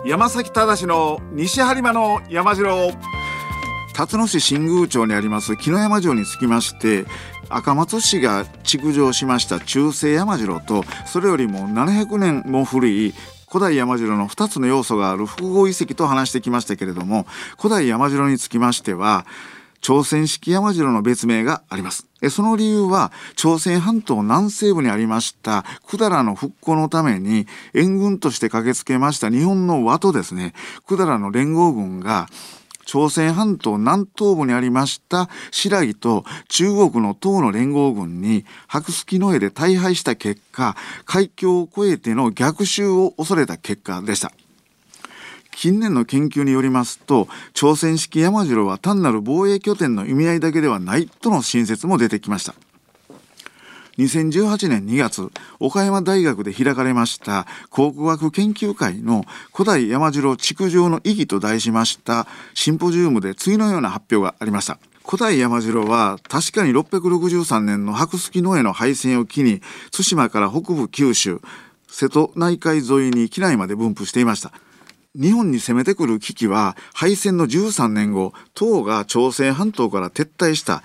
山崎忠の西播磨の山城。辰野市新宮町にあります木の山城につきまして、赤松市が築城しました中世山城と、それよりも700年も古い古代山城の2つの要素がある複合遺跡と話してきましたけれども、古代山城につきましては朝鮮式山城の別名があります。その理由は、朝鮮半島南西部にありました百済の復興のために援軍として駆けつけました日本の和とですね、百済の連合軍が朝鮮半島南東部にありました新羅と中国の唐の連合軍に白月の絵で大敗した結果、海峡を越えての逆襲を恐れた結果でした。近年の研究によりますと、朝鮮式山城は単なる防衛拠点の意味合いだけではないとの新説も出てきました。2018年2月、岡山大学で開かれました考古学研究会の古代山城築城の意義と題しましたシンポジウムで次のような発表がありました。古代山城は確かに663年の白月の絵の敗戦を機に対馬から北部九州、瀬戸内海沿いに畿内まで分布していました。日本に攻めてくる危機は敗戦の13年後、唐が朝鮮半島から撤退した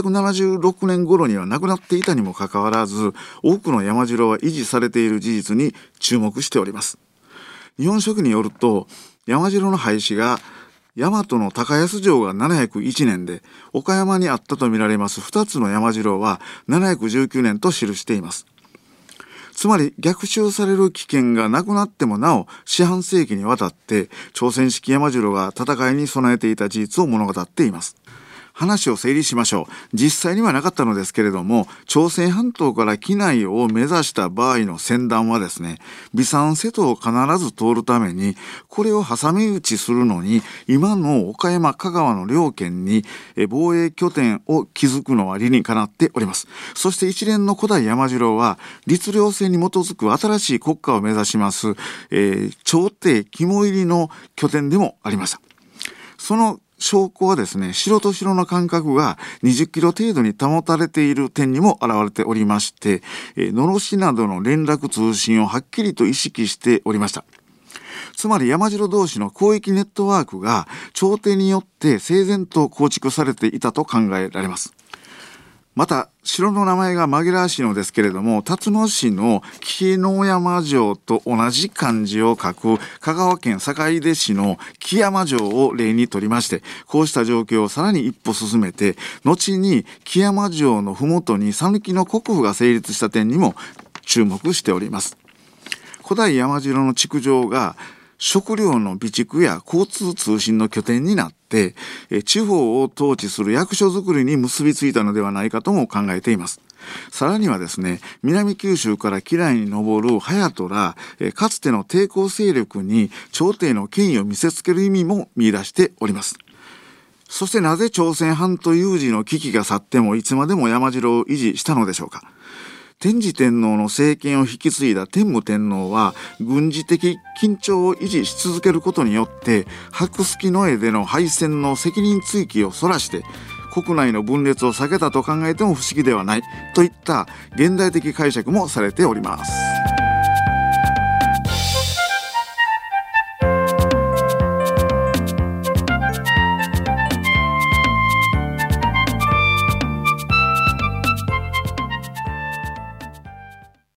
676年頃にはなくなっていたにもかかわらず、多くの山城は維持されている事実に注目しております。日本書紀によると、山城の廃止が大和の高安城が701年で、岡山にあったとみられます2つの山城は719年と記しています。つまり逆襲される危険がなくなってもなお、四半世紀にわたって朝鮮式山城が戦いに備えていた事実を物語っています。話を整理しましょう。実際にはなかったのですけれども、朝鮮半島から畿内を目指した場合の船団はですね、備讃瀬戸を必ず通るために、これを挟み撃ちするのに、今の岡山香川の両県に防衛拠点を築くのは理にかなっております。そして一連の古代山城は律令制に基づく新しい国家を目指します、朝廷肝入りの拠点でもありました。その証拠はですね、城と城の間隔が20キロ程度に保たれている点にも現れておりまして、のろしなどの連絡通信をはっきりと意識しておりました。つまり山城同士の広域ネットワークが朝廷によって整然と構築されていたと考えられます。また城の名前が紛らわしいのですけれども、辰野市の木の山城と同じ漢字を書く香川県坂出市の木山城を例にとりまして、こうした状況をさらに一歩進めて、後に木山城の麓に讃岐の国府が成立した点にも注目しております。古代山城の築城が食料の備蓄や交通通信の拠点になって、地方を統治する役所づくりに結びついたのではないかとも考えています。さらにはですね、南九州から畿内に上る隼人ら、かつての抵抗勢力に朝廷の権威を見せつける意味も見出しております。そしてなぜ朝鮮半島有事の危機が去ってもいつまでも山城を維持したのでしょうか。天智天皇の政権を引き継いだ天武天皇は軍事的緊張を維持し続けることによって白月の絵での敗戦の責任追及をそらして国内の分裂を避けたと考えても不思議ではないといった現代的解釈もされております。